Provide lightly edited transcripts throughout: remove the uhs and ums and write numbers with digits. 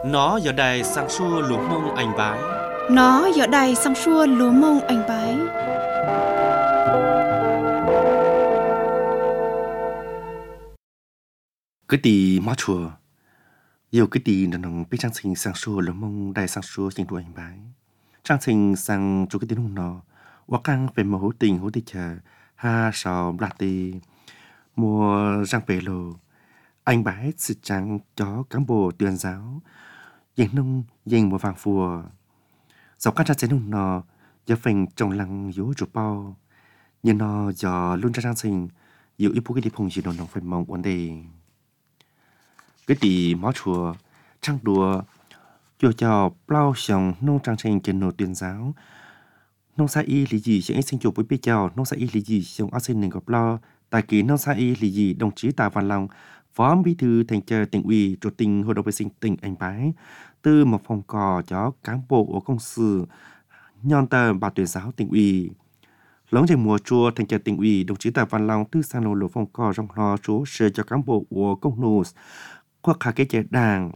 Nó giờ đài sang xua lúa mông anh bái. Nó giờ đài sang xua lúa mông anh bái. Cái tì má chùa yêu cái tì là nông biết trang trình sang xua lúa mông đài sang xua trên đùa anh bái. Trang trình sang chú cái tiếng nông nó và căng về một hữu tình hữu tì chờ ha sò bạc tì mùa răng về lồ anh bái sự trắng cho cán bộ tuyên giáo dành nông dành một vàng phùa dọc các trang chế nông nó giờ phình trồng lăng yếu chủ bao nhưng nó giờ luôn ra trang trình yếu ít bố cái đi phong chỉ nông phải mong vấn đề cái tỷ máu chùa trang đùa cho bao xong nông trang trình trên nô tuyên giáo nông sa y lý gì sẽ sinh chủ với bây giờ nông sa y lý gì xong áo sinh nên gặp lo tại kỳ nông sa y lý gì đồng chí Tạ Văn Long phó bí thư thành ủy tỉnh ủy chủ tịch hội đồng vệ sinh tỉnh Anh Bái từ một phòng cò cho cán bộ của công sự nhon tờ bà tuyên giáo tỉnh ủy lóng trên mùa chùa thành ủy tỉnh ủy đồng chí Tạ Văn Long từ sang lô phòng cò trong lo số sơ cho cán bộ của công nô qua cả cái chế đảng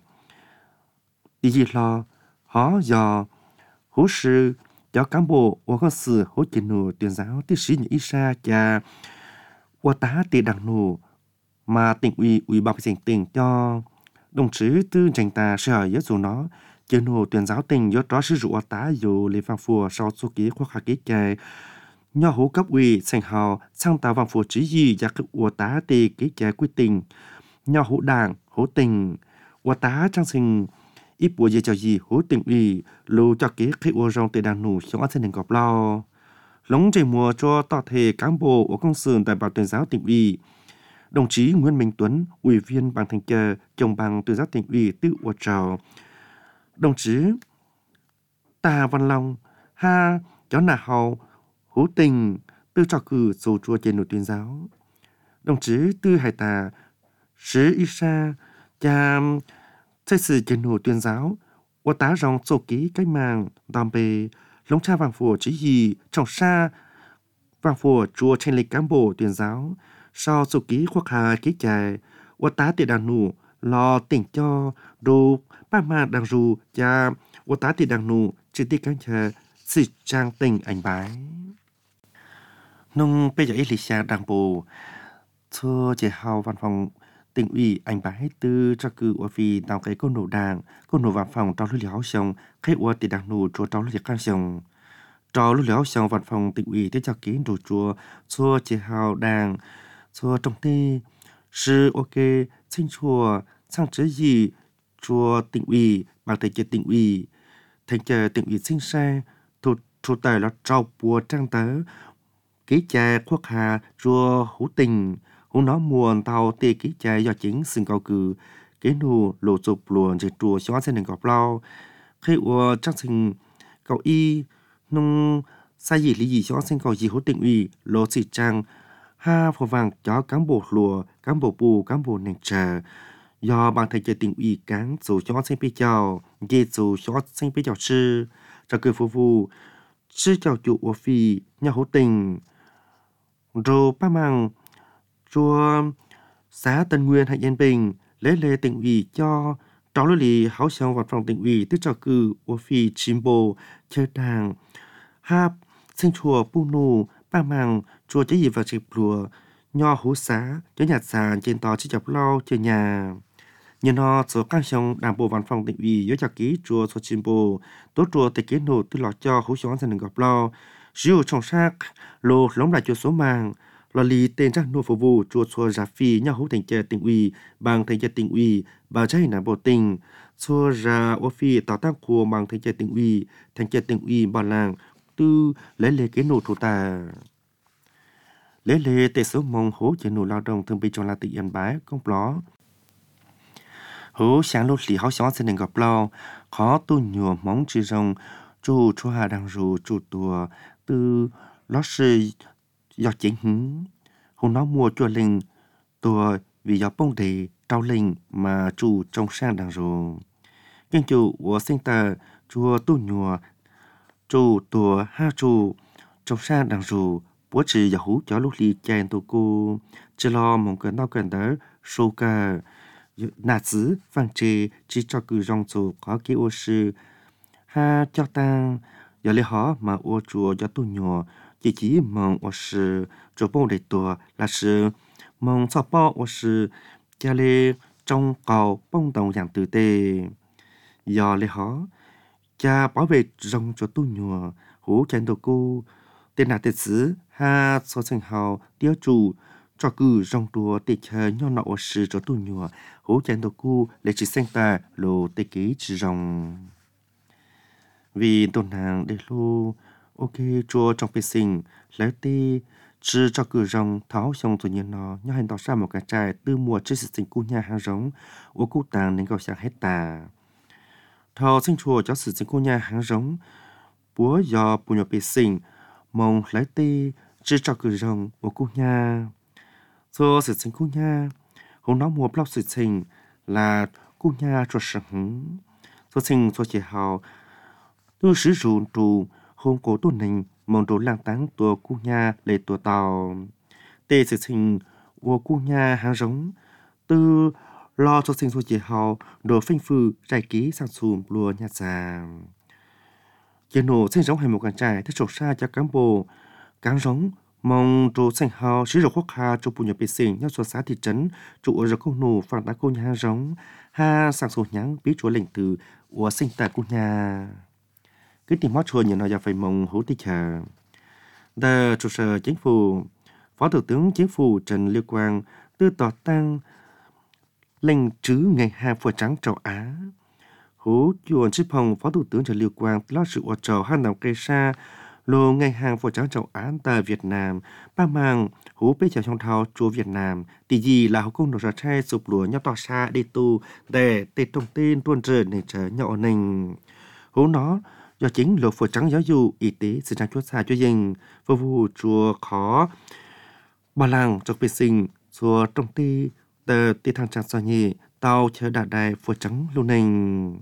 đi gì lo họ do hỗ sư cho cán bộ của công sự hỗ trợ nô tuyên giáo từ sĩ những ít xa cha qua tá tiền đảng nô mà tỉnh ủy ban dân tỉnh cho đồng chí tư tranh ta sở giáo dục nó trên hồ tuyên giáo tỉnh do đó sử dụng tá dù lê văn phùa sau số ký khoa khắc ký chạy nhỏ hữu cấp ủy thành hào sang tạo văn phùa chỉ gì và các ủa tá tì ký chạy quyết định nhỏ hữu đảng hữu tỉnh ủa tá trang sinh ít bùa gì cho gì hữu tỉnh ủy lưu cho ký khi ủa rong tì đàn nụ trong át sinh gọp lo lóng trời mùa cho tọa thể cán bộ của công sự tại bảo tuyên giáo tỉnh ủy đồng chí Nguyễn Minh Tuấn, ủy viên ban thanh tra, trưởng ban tuyên giáo tỉnh ủy tự ủa trào. Đồng chí Tạ Văn Long, ha cháu nà hầu, hữu tình, tư trò cử số chùa trên nội tuyên giáo. Đồng chí Tư Hải Tà, Sứ Y Sa, cha xây sự trên nội tuyên giáo, ủa tá rong sổ ký cách mạng, đàm bề, lông cha vàng phùa chỉ gì, trọng xa, vàng phùa chùa trên lịch cán bộ tuyên giáo, sau số ký khoác hà ký chạy, ủa tá tiền đàn nụ, lo tỉnh cho, đồ, ba mà đàn rù, cha, ủa tá tiền đàn nụ, chỉ tích cán chờ, sự trang tình ảnh bái. Nông bây giờ ít lịch xa đàn bộ, thưa chế hào văn phòng tỉnh ủy ảnh bái tư cho cử ủa vì đào cái cô nổ đảng, cô nổ văn phòng trong lưu liễu xong, khi ủa tiền đàn nụ chúa trong lưu liễu can xong. Trong lưu liễu xong văn phòng tỉnh ủy tới cho ký đồ chúa, thưa chế hào đảng, thưa trong ty, sư ok, xin chùa, sang chế gì, chùa tỉnh ủy, bằng thể chế tỉnh ủy, thành chế tỉnh ủy xin xe, thủ tài là trao bùa trang tớ, ký chạy quốc hà, chùa hữu tình, hữu nó muôn tàu tê ký chạy do chính xin cầu cử, ký nụ lộ chụp luồn chế chùa xóa xe nền gọp lao, khi ủa trang sinh cầu y, nông sai gì lý gì xóa xin cầu gì hữu tỉnh ủy, lộ sĩ trang, ha phổ vàng cho cán bộ lùa, cán bộ bù, cán bộ nền trà, do ban thành chế tỉnh ủy cán dù cho sinh bê chào, dê dù cho sinh bê chào sư, cho cử phục vụ, sư chào chủ của phi, nhà hữu tình, rồi ba mang, chùa xã Tân Nguyên hay Yên Bình, lấy lệ tỉnh ủy cho trò lưu lì hảo xong văn phòng tỉnh ủy tức cho cử của phi chim bồ, chơi đàng, hạp, sinh chùa bu nù, ba mang, chùa chế gì vào dịp lùa, nho hú xá, cho nhạt sàn trên tòa chỉ chọc lau chơi nhà. Nhưng nó số các xong đảng bộ văn phòng tỉnh ủy yếu chặt ký chùa số chim bồ, tốt chùa tại kiến nổ tư lọ cho hú xóa dần gặp lo, sử dụng trong xác, lô lóng lại chùa số màng, lò lì tên chắc nô phục vụ chùa chùa giả phi nhau hú thành chế tỉnh ủy, bằng thành chế tỉnh ủy, bảo trái hình đảng bộ tỉnh, chùa ra ô phi tạo tác của bằng thành chế tỉnh ủy bảo làng, tư lấy lệ kiến nổ thủ tà. Lấy lệ tệ số mong hố chế nổ lao động thường bị cho là tỉnh Yên Bái, công ló. Hố sáng lúc lì háo xóa xin gặp lo, khó tu nhùa mong chỉ rong, chú chua hà đang rù chú tùa, từ lót sư do chính hứng. Hùng nó mua chua linh, tùa vì do bông đề trao linh mà chú trong sang đang rù. Nhưng chú của sinh tờ, chua tu nhùa, chú tùa ha chú trong sang đang rù, bố chỉ giờ hú cho lúc lì chèn tù cô, chỉ lo mong cần đau cần đỡ, sô cờ, nà xứ phang trì chỉ cho cử rong chủ có cái ô sư ha cho tăng giờ lấy họ mà ô chùa cho tu nhỏ chỉ mong ô sư cho bông để tua là sư mong cho bao ô sư cha lê trong cầu bông đồng dạng tử tê giờ lấy họ cha bảo vệ rong cho tu nhỏ hú chân đồ cô tên là tên sứ ha so sinh hào tiêu chủ cho cử rong đùa tê chờ nhỏ nọ sư cho tu nhỏ hú chân đồ cô lấy chỉ sinh ta lô tê ký chỉ rong vì tôn hàng để lô ok chùa trong bê sinh lấy tê chỉ cho cử rong tháo xong tự nhiên nó nhỏ hành tỏ ra một cái trai từ mùa trước sự sinh cu nhà hàng rong ô cụ tàng nên gọi sang hết tà thọ sinh chùa cho sự sinh cu nhà hàng rong búa do bùa nhỏ bê sinh mong lấy tê chỉ cho cử rong ô cụ nhà do sự sinh cu nhà hôm đó mùa blog sự sinh là cu nhà cho sẵn do sinh do chỉ hào tôi sử dụng trụ hôm cổ tuần này mong đồ lang táng tua cu nhà lấy tua tàu tê sự sinh của cu nhà hàng rống từ lo cho sinh số chỉ hào đồ phanh phư trái ký sang xùm lùa nhà già giờ nổ sinh giống hay một con trai thích sổ xa cho cán bộ cán rống mong đồ sinh hào sử dụng quốc hà cho bùn nhập bê sinh nhau số xã thị trấn trụ ở rồi công nổ phản tá cu nhà hàng rống ha sang số nhắn bí chúa lệnh từ của sinh tại cu nhà cái tìm mót chùa như nó phải mong hữu tích chờ đờ trụ sở chính phủ phó thủ tướng chính phủ Trần Lưu Quang tư tỏ tăng lệnh trứ ngày 2 phổ trắng châu Á hữu chuồn chức phòng phó thủ tướng Trần Lưu Quang lo sự ở trầu hai năm cây xa lô ngày hàng phổ trắng châu Á tại Việt Nam ba mang hữu bê chào trong thao chùa Việt Nam tỷ gì là hữu công đồ ra trai sụp lúa nhau tỏ xa đi tu để tê thông tin tuôn rơi này trở nhỏ nình hữu nó do chính lộ phổ trắng giáo dục y tế sự trang chuột xa cho dân phục vụ chùa khó bà làng cho vệ sinh chùa trong ti tờ ti thang trang so nhị tàu chờ đạt đài phổ trắng lưu nình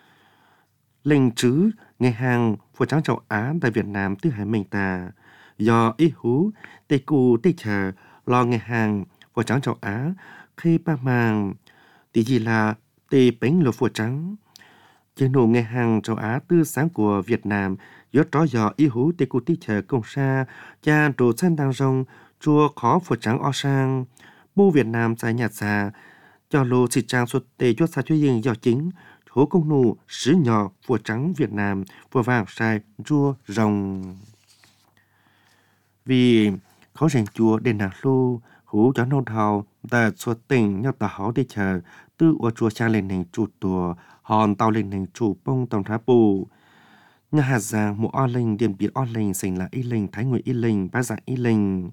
lệnh trứ ngày hàng phổ trắng châu Á tại Việt Nam thứ hai mình ta do ý hú tê cụ tê chờ lo ngày hàng phổ trắng châu Á khi ba màng tỷ gì là tê bánh lộ phổ trắng trên nụ ngày hàng châu Á tư sáng của Việt Nam do đó do ý hú tê cụ tí chờ công sa cha đồ chân đang rong chùa khó phổ trắng o sang bố Việt Nam tại nhà già cho lô xịt trang xuất tê cho xa cho dân do chính hố công nụ sứ nhỏ phổ trắng Việt Nam phổ vàng sai chùa rồng vì khó rèn chùa đền nàng lô hú cho nông thầu ta xuất tình nhau ta hó đi chờ tư ở chùa cha lên nền chủ tùa hòn tàu lên nền chủ bông tổng thá bù nhà hạt giang một o linh điện biệt o linh sinh là y linh thái nguyện y linh ba dạng y linh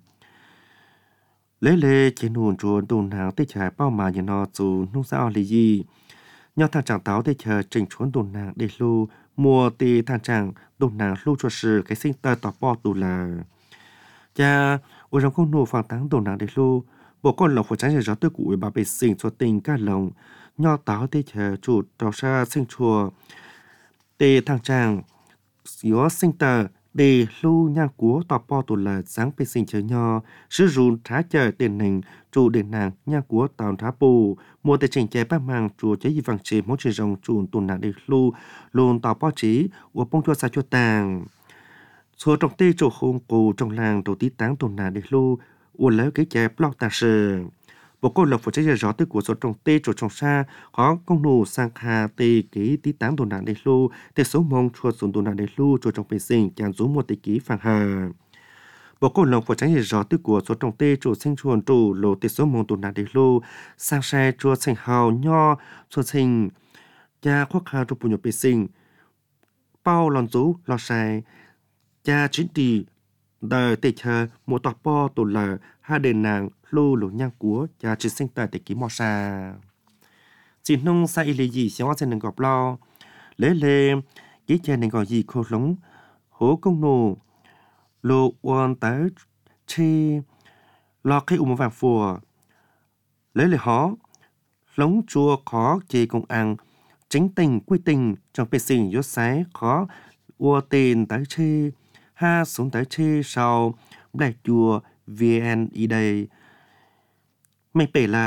lấy lê trên hồn chùa đồn hàng tê trả bao mà nhà nó dù nông xã o lì gì nhau thằng chẳng táo tê chờ trình chuốn đồn hàng để lưu mua tê thằng chẳng đồn hàng lưu cho sự cái sinh tờ tỏ bò tù là cha ở trong con nô phẳng táng đồn hàng để lưu bộ con lộc phải tránh gió tư cụ bà bê sinh cho tình ca lòng nho táo tê chờ chủ trò xa sinh chùa tê thằng chàng gió sinh tờ để lưu nhang của tọa po tù là sáng bê sinh chờ nho sử dụng thá chờ tiền nành chủ đền nàng nhang của tàu thá bù mua tê trình chế bác mang chùa chế gì vàng chế món chế rồng chủ tù nàng để lưu luôn tàu po trí của bông chua xa chua tàng số trong tê chỗ hôn cổ trong làng đầu tí táng tù nàng để lưu uốn lấy cái chế blog tà sờ bộ cô lộc phải chế rõ tới của số trong tê chỗ trong xa có công nụ sang hà tê ký tí táng tồn nạn để lưu tê số mong chua xuống tồn nạn để lưu chỗ trong bề sinh chàng rú một tê ký phàng hà bộ cô lộc phải chế rõ tới của số trong tê chỗ sinh chuồn trụ lộ tê số mong tồn nạn để lưu sang xe chua sinh hào nho chua sinh cha khoác hà trong bùn nhập bề sinh bao lòn rú lò xài cha chính trị đời tê chờ một tọa po tồn là hai đền nàng lô lỗ nhang của cha chỉ sinh tại tây ký mò sa chỉ nông sa y gì xéo trên đường gọp lo lễ lê cái cha nên gọi gì khô lống hố công nô lô quan tới chi lo cái vàng phùa lễ lễ hó lống chua khó chê công ăn chính tình quy tình trong bề sinh yết sái khó ua tiền tới chi ha xuống tới chi sau đại chùa vn y đây mình bể là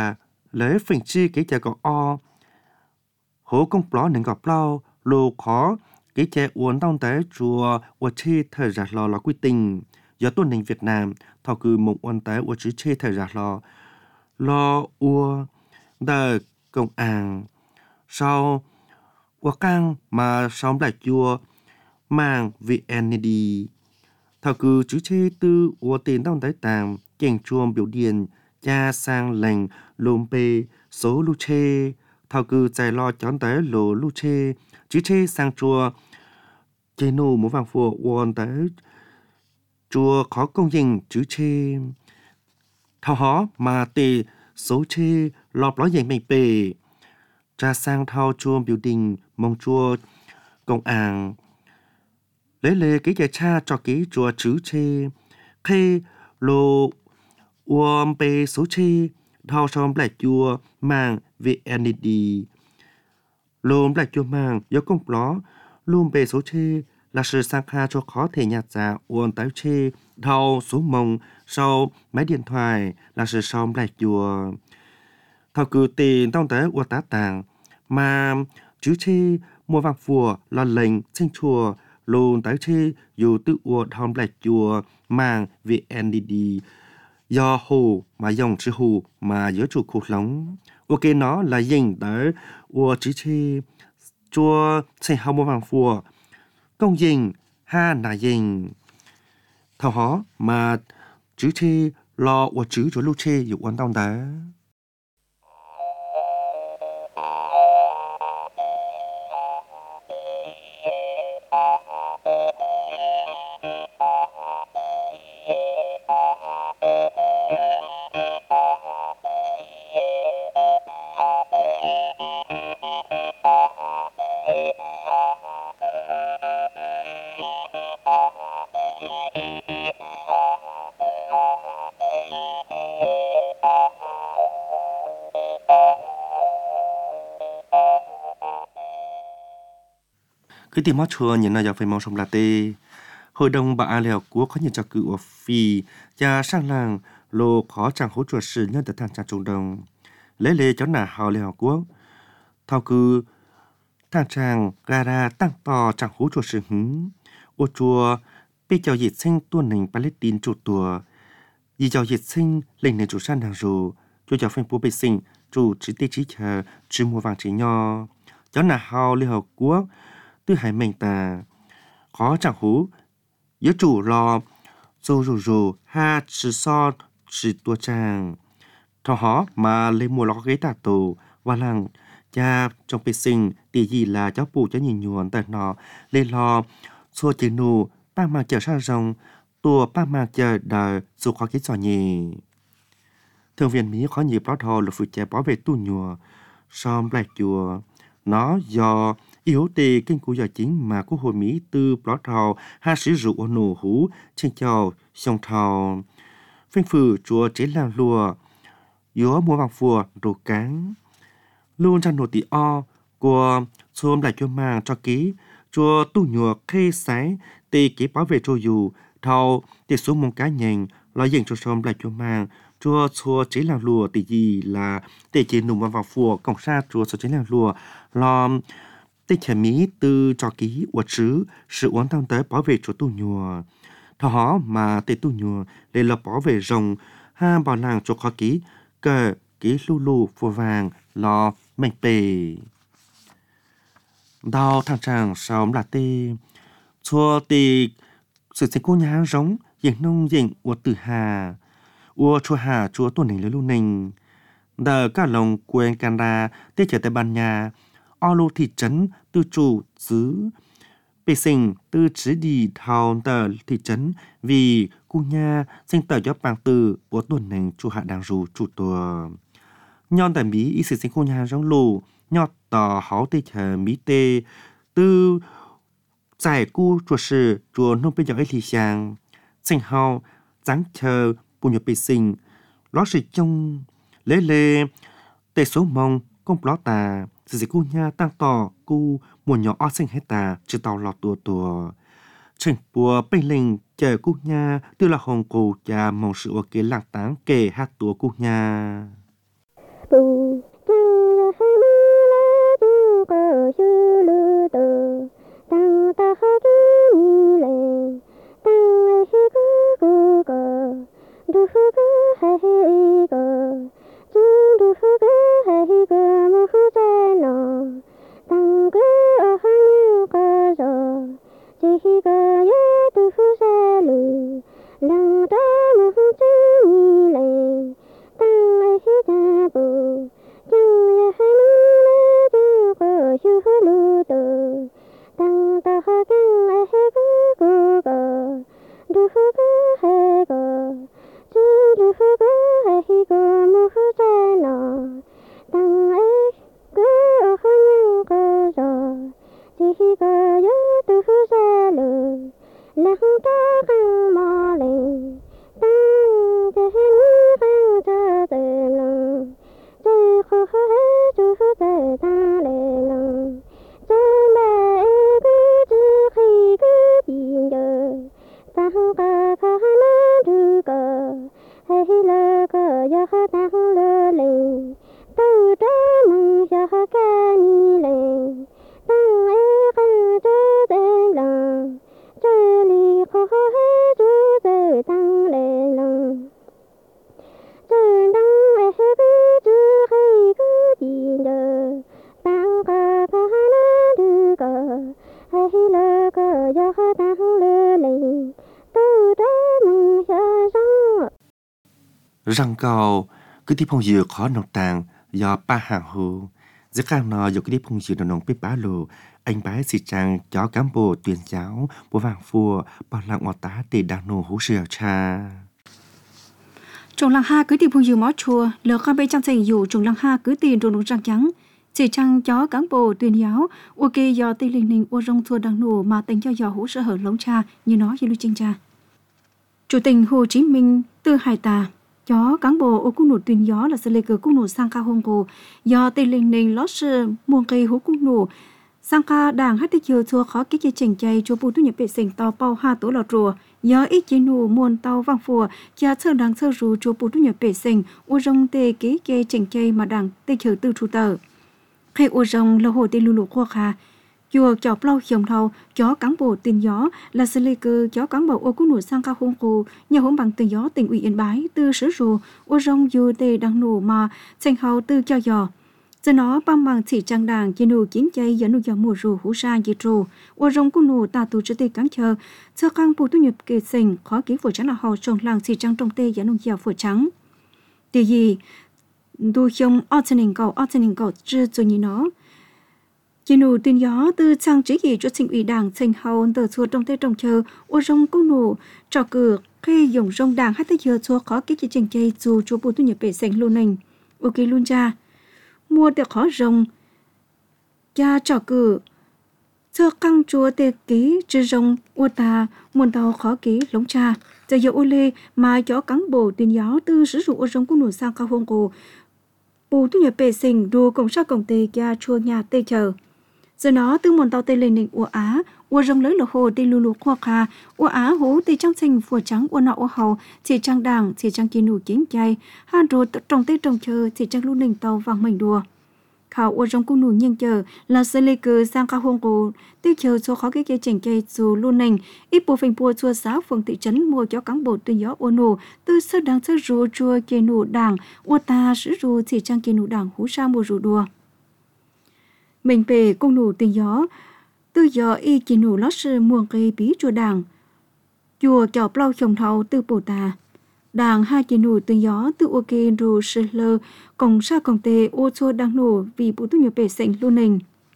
lễ phình chi kỹ chợ có o hổ công pló nền gọp lao lô khó kỹ chợ uốn tông tới chùa uốn chi thời giặt lò là quy tình do tuần nền Việt Nam thọ cứ một uốn tới uốn chữ chi thời giặt lo uốn đời công an sau uốn căng mà sau lại chùa mang VND thọ cứ chữ chi tư uốn tiền tông tới tàng kèn chuông biểu điện cha sang lệnh lùm bê số lu chê thao cư chạy lo chón tới lô lu chê chứ chê sang chùa chê nô muốn vàng phùa uôn tới chùa khó công dình chứ chê thao hó mà tì số chê lọp ló dành mệnh bề cha sang thao chùa biểu đình mong chùa công ảng lấy lê cái nhà cha cho ký chùa chứ chê khê lô uom bê số chê thao xóm lại chùa mang VND lùm lại chùa mang do công ló lùm bê số chê là sự sang kha cho khó thể nhạt giả uôn tái chê thao số mông sau máy điện thoại là sự xóm lại chùa thao cử tiền tông tới uôn tá tàng mà chứ chê mua vàng phùa là lệnh sinh chùa lùm tái chê dù tự uôn thao lại chùa mang VND do hồ mà dùng chữ hồ mà giữa chủ cuộc sống ok nó là dành tới của chữ chi chua sẽ hao một vàng phùa công dành ha là dành thảo hó mà chữ chi lo của chữ cho lưu chi dụ quan tâm tới cứ tìm mót chùa nhìn là giờ phải mong sông là tê hội đồng bà a lèo của có nhiều trò cự ở phi và sang làng lô khó chẳng hỗ trợ sự nhân từ thằng cha trung đồng lấy lê cháu nà hào lèo của thao cư thằng chàng gara tăng to chẳng hỗ trợ sự hứng ô chùa bị chào dịch sinh tuần nền Palestine chủ tùa vì chào dịch sinh lệnh nền chủ san hàng dù chú chào phanh bố bê sinh chủ chỉ tê trí chờ chỉ mua vàng chỉ nho cháu nà hào lèo của tư hải mình ta khó chẳng hú yếu chủ lo dù ha chỉ so chỉ tua trang thọ hó mà lấy mua lọ ghế tà tổ và lăng cha trong bê sinh tỷ gì là cháu bù cho nhìn nhuận tại nó lên lo xua chỉ nụ ba mang chờ sa rồng tua ba mang chờ đời dù khó cái trò nhì thường viên Mỹ khó nhịp đó thò là phụ trẻ bảo vệ tu nhùa xóm lại chùa nó do yếu tê kinh của giờ chính mà quốc hội Mỹ từ bỏ thầu ha sử dụng ở nổ hú trên chào sông thầu phanh phử chúa chế làng lùa yếu mua vàng phùa đồ cáng luôn trong nổ tỉ o của xôm lại cho mang cho ký chúa tu nhùa khê sái tê ký bảo vệ cho dù thầu tê số mong cá nhành lo dành cho xôm lại cho mang chúa xua chế làng lùa tỉ gì là tê chế nụ vàng phùa cổng xa chúa xua chế làng lùa lo tê chả Mỹ từ cho ký của chữ sự quan tâm tới bảo vệ chỗ tu nhùa thọ hó mà tê tu nhùa để là bảo vệ rồng ha bảo làng chỗ khó ký cờ ký lu phùa vàng lo mệnh bề đau thằng chàng sống là tê chua tê sự sẽ cô nhá giống diện nông diện của tử hà chua hà chua tuần này lấy lu nình đờ cả lòng quên Canada tê trở tại ban nhà ở lô thị trấn từ chủ xứ bề sinh từ chỉ đi thao tờ thị trấn vì cu nha sinh tờ cho bằng từ của tuần này chủ hạ đang rù chủ tùa nhon tại Mỹ ý sự sinh cu nha giống lù nhọt tờ hảo tê chờ Mỹ tê từ giải cu chùa sự chùa nông bên dọc ấy thì sang sinh hao dáng chờ bù nhập bề sinh ló sự trông lê lê tê số mong công ló tà sự cu nha tăng tỏ cu một nhỏ o sinh hết tà chứ tàu lọt tua trình bùa bên linh chờ cu nha tư là hồng cổ cha mong sự ở kế lạc táng kề hát tua cu nha bù chẳng hay mi la tu cơ sư lư tờ tăng ta ha ki mi lệ tăng ai hi cơ cơ du cơ hay cơ chung du cơ hay cơ mu hu cha no tăng cơ ở hang cơ rồi chỉ hi cơ ya tu hu sa lư lăng ta mu hu cha mi lệ tăng ai hi cha bù chẳng ya hay mi la tu cơ sư lư tờ tăng ta ha căng ai he cơ cơ du cơ hay cơ chu du cơ hay cơ mu hu cha no tăng ai cơ ở hang cơ rồi chỉ hi cơ ya tu hu sa lư lăng ta căng mò lệ tăng cha he mi căng cha tê lăng tê khô khô he chu tê ta lệ lăng chân bè cứ chữ khi cứ tìm giờ tăng cơ khá na du cơ hay lơ cơ ya khá tăng lơ lên từ đó mừng ya khá ca ni lên tăng ấy khăn chớ tê lăng chớ li khô khô he chu tê tăng lệ lăng chân tăng ấy cứ chữ khi cứ tìm giờ tăng cơ khá na du cơ hay lơ cơ ya khá tăng lơ lên từ đó mừng ya răng răng cầu cứ tiếp phong dừa khó nông tàng do ba hàng hồ giữa các nò do cứ tiếp phong dừa nông biết bá lù anh bái xì trang chó cán bộ tuyển giáo bộ vàng phùa bảo lặng ngọt tá để đàn nô hú sửa cha trồng lăng ha cứ tìm phong dừa mó chùa lỡ con bên trong thành dụ trồng lăng ha cứ tìm trồng nông răng trắng chỉ trang chó cán bộ tuyển giáo ok do tây linh ninh ô rong thua đằng nổ mà tính cho hú sơ hở lống cha như nó như lưu trinh cha chủ tịch Hồ Chí Minh từ hải tà chó cán bộ ô cung nổ tuyển gió là sẽ lấy cờ cung nổ sang ca hông cổ do tây linh ninh lót sơ muôn cây hú cung nổ sang ca đảng hát tích chiều thua khó kích chỉnh chay cho bù tu nhập bệ sình tàu bao ha tổ lọt rùa do ít chế nụ muôn tàu vang phùa cha sơ đảng sơ rù cho bù tu nhập bệ sình ô rong tê ký kê chỉnh chay mà đảng tê chiều từ trụ tờ khi ô rong là hồ tê lù lù khoa khà chùa chó plau hiểm thầu chó cán bộ tiền gió là xử lý cơ chó cán bộ ô cung nổ sang ca hông cổ nhà hỗn bằng tiền gió tỉnh ủy Yên Bái từ sứ rù ô rong dù tê đăng nổ mà thành hào từ cho giò giờ nó băng bằng chỉ trang đảng chỉ nụ kiến chay dẫn nụ gió mùa rù hú sa dì trù ô rong cung nổ ta tù cho tê cán chờ sơ căng bù tu nhập kê sình khó ký phổ trắng là hò trồng làng chỉ trang trong tê dẫn nụ gió phổ trắng tỷ gì đu hiông otening cầu chưa cho như nó chỉ nụ tin gió từ trang trí gì cho sinh ủy đảng thành hầu từ chùa trong tây trồng chờ ô rong cung nổ trò cử khi dùng rong đảng hát tới giờ chùa khó ký chỉ trình chay dù chùa bù tu nhập bể sình luôn nình ok luôn cha mua được khó rong cha trò cử sơ căng chùa tê ký chư rong ô ta muôn tàu khó ký lống cha giờ giờ ô lê mà chó cán bộ tin gió từ sử dụng ô rong cung nổ sang cao hông cổ bù tu nhập bể sình đua cổng sa cổng tê cha chùa nhà tê chờ giờ nó từ một tàu tây lên định ua á ua rong lớn là hồ tây lù lù khoa kha ua á hố tây trắng xanh phùa trắng ua nọ ua hầu chỉ trang đảng chỉ trang kia nụ kiến chay han rồi trồng tây trồng chờ chỉ trang lu nình tàu vàng mảnh đùa khảo ua rong cung nụ nhanh chờ là sơ lê cờ sang cao hông cổ tiêu chờ số khó cái chỉnh chay dù lu nình ít bộ phình bùa chua xã phường thị trấn mua cho cán bộ tuyên gió ua nụ từ sơ đảng sơ rùa chua kia nụ đảng ua ta sử rùa chỉ trang kia nụ đảng hú sa mùa rùa đùa mình về cung nụ tiền gió từ gió y chỉ nụ lót sư muôn cây bí chùa đảng chùa chào plau chồng thầu từ bồ tà đảng hai chỉ nụ tiền gió từ ok rù sư lơ cổng sa cổng tê ô chùa đang nụ vì bố tu nhiều bể sệnh luôn nình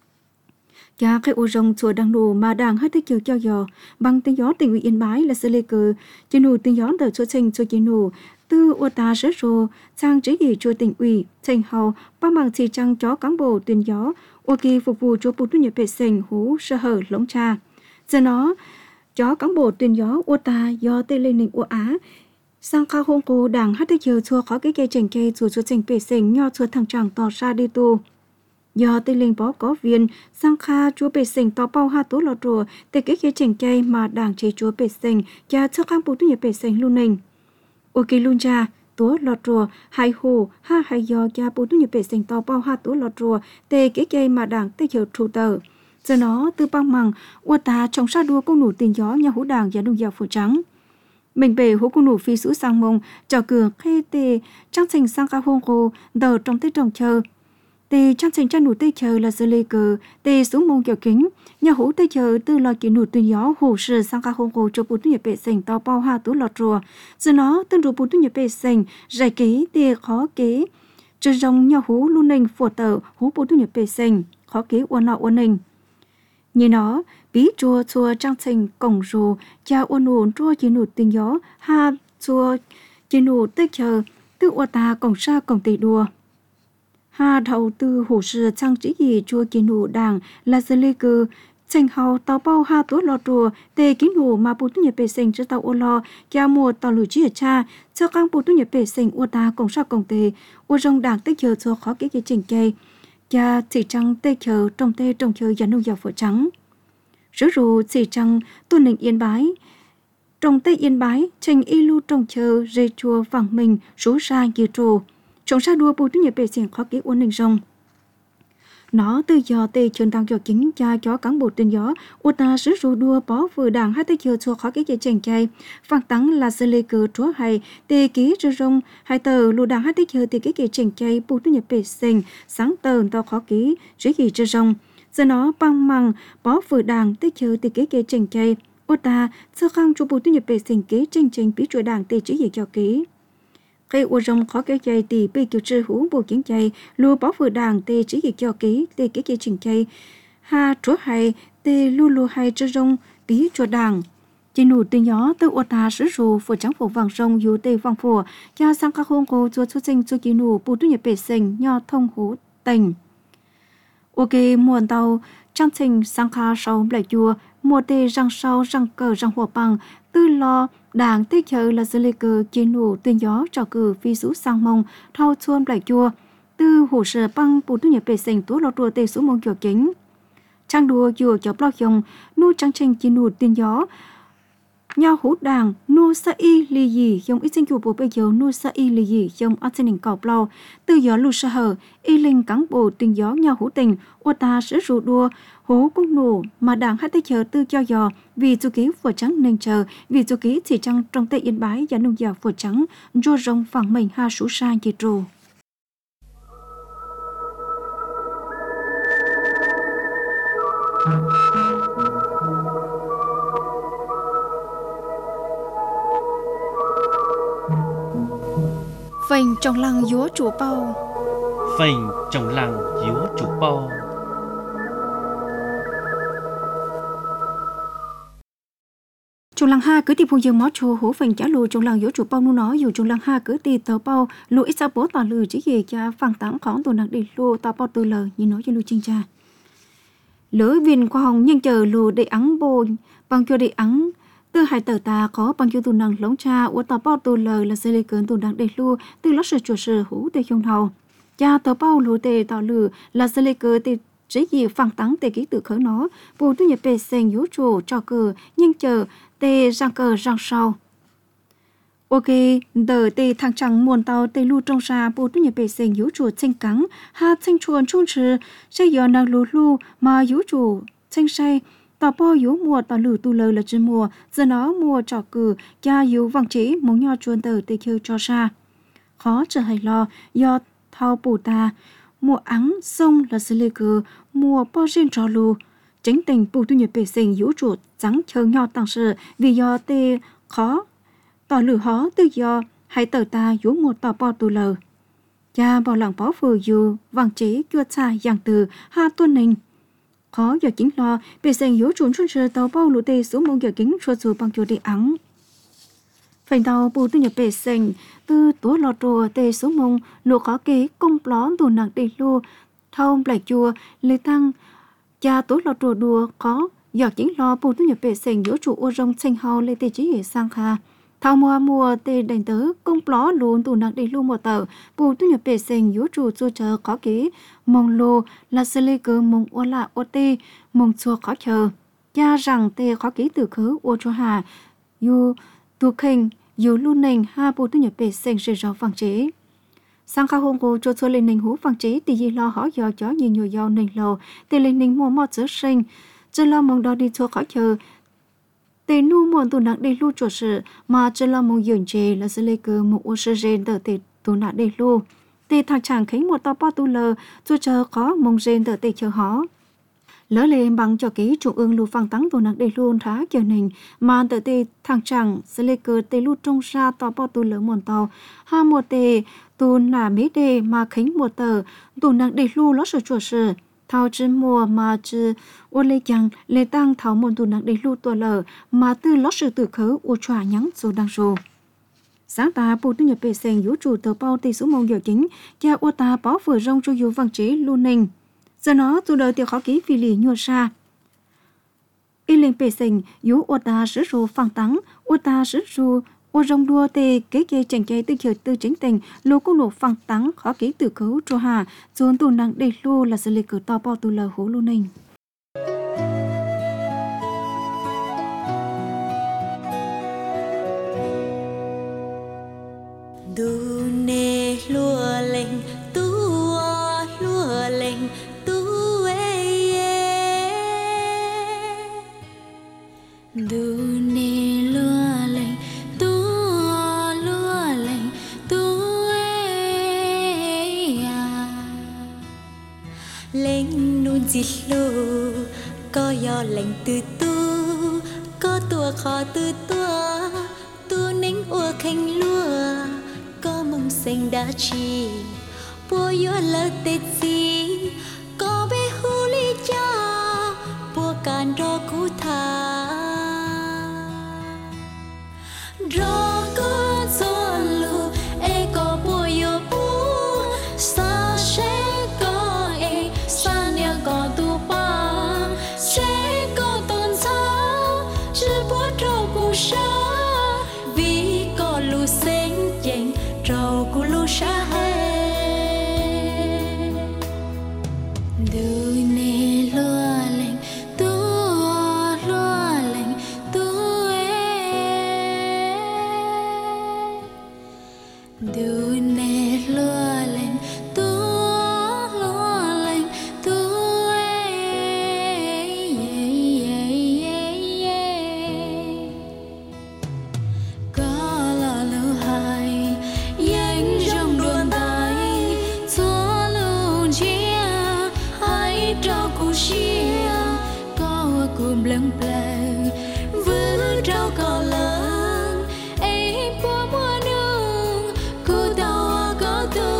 cha cái ô rong chùa đang nụ mà đảng hai tích chiều cho gió bằng tiền gió tỉnh ủy Yên Bái là sư lê cờ chỉ nụ tiền gió từ chùa sinh chùa chỉ nụ từ ô ta sớ rô sang trí gì chùa tỉnh ủy thành hầu bằng bằng chỉ trang chó cán bộ tuyên gió ok phục vụ cho bù tu nhập bể sình hú sơ hở lống cha giờ nó chó cán bộ tuyên gió ô ta do tây lên ninh ô á sang cao hông cô đảng hát tới chiều chùa khó cái cây chỉnh cây chùa chỉnh bể sình nho chùa thằng tràng tỏ ra đi tu do tây lên bó có viên sang kha chúa bể sình tỏ bao ha tố lọt rùa tây cái cây chỉnh cây mà đảng chế chúa bể sình cha cho cán bộ tu nhập bể sình luôn ninh ok luôn cha tố lọt rùa hai hồ ha hai do cha bù tu nhập bể sinh to bao ha tố lọt rùa tê kế cây mà đảng tê hiệu trụ tờ giờ nó từ băng mằng ua ta trong sa đua công nổ tiền gió nhà hữu đảng và đông giàu phủ trắng mình bể hữu công nổ phi sứ sang mông cho cường khê tê trang trình sang ca hôn cô đờ trong tê trồng chờ tê trang trình trang nụ tê chờ là sơ lê cờ tê xuống mông kiểu kính nhà hữu tê chờ từ lò kiến nụ tiền gió hồ sử sang ca hôn cô cho bù tu nhập bể sinh to bao ha tố lọt rùa giờ nó tên rùa bù tu nhập bể sinh giải kế tê khó kế chờ rong nhà hữu luôn nình phổ tờ hữu bù tu nhập bể sinh khó kế uốn nọ uốn nình như nó bí chùa chùa trang trình cổng rù cha uốn ổn chùa chỉ nụ tình gió ha chùa chỉ nụ tê chờ từ uốn ta cổng sa cổng tây đùa ha đầu tư hồ sơ trang trí gì chùa chỉ nụ đảng là sơ lê cư trình hào tàu bao ha tố lò chùa tê kín nụ mà bù tu nhập bể sinh cho tàu uốn lo cha mua tàu lử chỉ cha cho các bù tu nhập bể sinh uốn ta cổng sa cổng tây uốn rong đảng tê chờ cho khó cái trình cây cha chỉ trăng tê chờ trồng chờ và nông giàu phở trắng rứa rù chỉ trăng tuân lệnh yên bái trồng tê yên bái trình y lưu trồng chờ rê chùa vàng mình rú ra như trù trồng sa đua bù tu nhập bể sinh khó kỹ uốn nình rong nó từ giờ tê chân tăng cho chính cha cho cán bộ tên gió u ta sứ rù đua bó vừa đảng hai tê chờ chùa khó kỹ chế chèn chay phang tắng là sơ lê cờ chúa hay tê ký rư rong hai tờ lù đảng hai tê chờ tê ký chế chèn chay bù tu nhập bể sinh sáng tờ tao khó kỹ dưới gì rư rong giờ nó băng măng bó vừa đảng tê chờ tê ký chế chèn chay u ta sơ khang cho bù tu nhập bể sinh kế chèn bí chuỗi đảng tê dưới gì cho ký cây u rong khó kéo chay tì bị kiểu trừ hú bộ kiến chay lùa bó vừa đảng tê chỉ gì cho ký tê cái kia chỉnh chay ha chúa hay tê lùa hay trừ rong bí chuột đảng chỉ nụ tên gió từ u ta sứ rù phổ trắng phổ vàng rong yu tê vàng phổ cha sang các hôn cô chúa xuất sinh cho chỉ nụ bù tu nhập bể sinh nho thông hú tình ok muôn tàu trang trình sang kha sau lại chùa mùa tê răng sau răng cờ răng hồ bằng tư lo đảng tê chờ là sơ lê cờ chế nụ tên gió trò cử phi sú sang mông thao chuôn lại chùa tư hồ sơ băng bù tu nhập bể sinh tú lo chùa tê sú mông kiểu chính trang đùa chùa cho bao dòng nu trang trình chế nụ tên gió nhau hú đảng nu sa y lì gì dòng ít sinh chùa bộ bây giờ nu sa y lì gì dòng ăn sinh cọp bao từ gió lu sa hở y linh cán bộ tên gió nhau hú tình ô ta sẽ rủ đua hú cũng nổ mà đảng hai tay chờ tư cho giò vì chu ký phở trắng nên chờ vì chu ký chỉ trăng trong tây yên bái và nông giàu phở trắng rô rong phẳng mình ha sủ sa gì trù phình trong lăng dúa chủ bao phình trong lăng dúa chủ bao trong lăng ha cứ tìm phù dương mó chùa hổ phình trả lù trong lăng dúa chủ bao nu nó dù trong lăng ha cứ tìm tàu bao lù ít sao bố tòa lừ chỉ gì cha phẳng tảng khỏng tuần nặng đi lù tàu bao từ lời như nói cho lù chinh cha lỡ viên qua hồng nhưng chờ lù để ắng bồ bằng cho để ắng từ hai tờ ta có bằng cho tuần nặng lóng cha của tàu bao từ lời là sẽ lấy cơn tuần nặng để lù từ lót sự chuột sự hủ để không thầu cha tàu bao lù tề tàu lừ là sẽ lấy cơn tề chỉ gì phẳng tảng tề ký tự khởi nó bù tu nhập bề sen dú chủ cho cờ nhưng chờ tề răng cờ răng sau ok đờ tề thằng trắng muôn tàu tề lu trong xa bù tu nhập bề sen dú chủ tranh cắn ha tranh chuồn chung chữ sẽ giờ nàng lù lu mà dú chủ tranh say tàu bao dú mùa tàu lử tu lờ là chữ mùa giờ nó mùa trò cử cha dú văng chỉ mong nho chuồn tờ tề chơi cho xa khó trở hay lo do thao bù ta mùa ắng sông là xử lý cử mùa bao riêng trò lù chính tình bù tu nhập bể sinh dũ chuột trắng chờ nho tăng sự vì do tê khó tỏ lử hó tự do hay tờ ta dũ mùa tỏ bao tu lờ cha bảo lặng bó phù dù vàng chế chua xa dạng từ ha tuân ninh khó do chính lo bể sinh dũ chuột xuân sự tàu bao lũ tê xuống mông giờ kính chua dù bằng chua đi ắng phành tàu bù tu nhập bể sinh từ tố lọt rùa tê xuống mông lụa khó kế công ló tù nặng đi lô thâu lại chùa lê tăng cha tố lọt rùa đùa có giọt chính lo bù tu nhập bể sinh giữa chủ ô rong xanh hao lê tê chí hệ sang kha thao mùa tê đành tớ công ló luôn tù nặng đi lô một tờ bù tu nhập bể sinh giữa chủ chua chờ khó kế mông lô là sơ lê cơ mông ô lạ ô tê mông chua khó chờ cha rằng tê khó kế từ khứ ô chua hà yu tu khinh dù luôn nền ha bộ tư nhập bề sen sẽ rõ phẳng chế. Sang khá hôn cô cho cho lên nền hú phẳng chế thì gì lo hỏi do chó như nhiều do nền lò thì lên nền mua mọt giữa sinh cho lo mong đó đi cho khỏi chờ tê nu muộn tụ nặng đi lưu chuột sự mà cho lo mong dường chê là sẽ lấy cơ một ô sơ rên đỡ tê tụ nặng đi lưu tê thằng chàng khánh một tao bao tu lờ cho chờ có mong rên đỡ tê chờ họ lỡ lên bằng cho ký trung ương lưu phăng tắng tụ nặng đi luôn thá chờ nình mà đỡ tê thằng chàng sẽ lấy cơ tê lưu trong ra tao bao tu lỡ muộn tàu ha một tê tụ là mấy đê mà khánh một tờ tụ nặng đi lưu lót sự chuột sự thao chân mùa mà chứ ô lê chẳng lê tăng thảo môn tù nặng đầy lưu tùa lờ mà tư lót sự tự khớ ô tròa nhắn dù đang rồ. Sáng ta bù tư nhập bề sen vũ trụ tờ bao tì số môn dạo chính cha ô ta báo vừa rong cho dù văn chế lưu ninh. Giờ nó tù đời tiêu khó ký phi lì nhua xa. Y lên bề sen vũ ô ta sử rồ phang tắng ô ta sử rồ ô rong đua tê kế kê chẳng chạy tư chờ tư chính tình lô cô nổ phang tắng khó ký tự khấu trô hà dồn tù nặng đầy lưu là sự lê cử to bao tù lờ hố lưu ninh. Du nê lúa lên tu ê du nê lúa lên tu ê lên nun dịch lù có gió lạnh từ tu có tua khó từ tua tu nính ua khanh lúa có mong xanh đã chi bùa yo lơ tết gì có bé hu li cha bùa can ro cú tha ro có gió lu e có bùa yo bu sa sẽ có e sa nia có tu pa sẽ có tôn sao chỉ bùa ro cú sa vì có lu xanh chênh trâu của lũ xa hè đôi nê lúa lên tu ê đôi nê lúa lên tu ê có là lưu hai trong đuôn tay gió lưu chia hai trao cu chia có cùng lăng plei vỡ trao có lớn ấy qua mùa nương cô tao có tu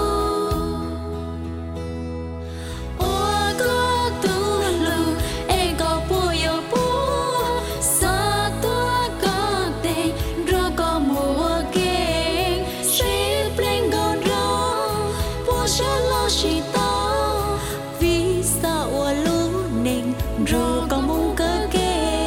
có tu lưu ấy có bùa yo bùa sa tua có tê rồi có mùa keng chỉ tao vì sao lũ nền rồi có muốn cơ kê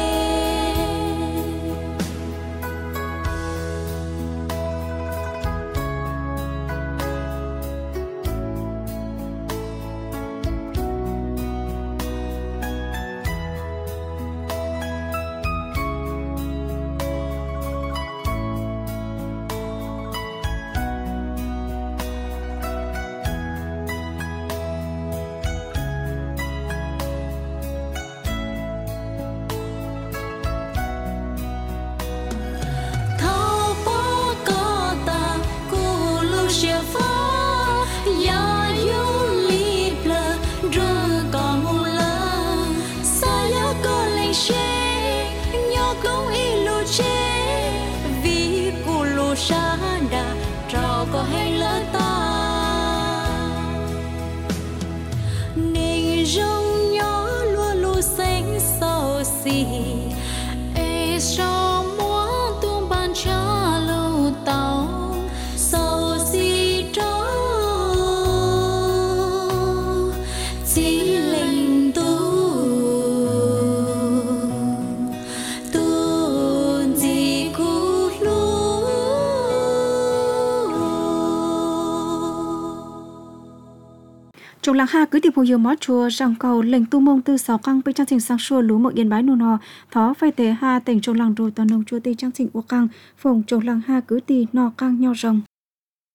Trong làng ha cứ tìm phù yêu mót chùa rằng cầu lệnh tu mông tư sáu căng bên trang trình sang xua lú một yên bái nô nò thó phai tế ha tỉnh trong làng rồi toàn nông chùa tây trang trình của căng phòng trong làng ha cứ tì nò căng nhau rồng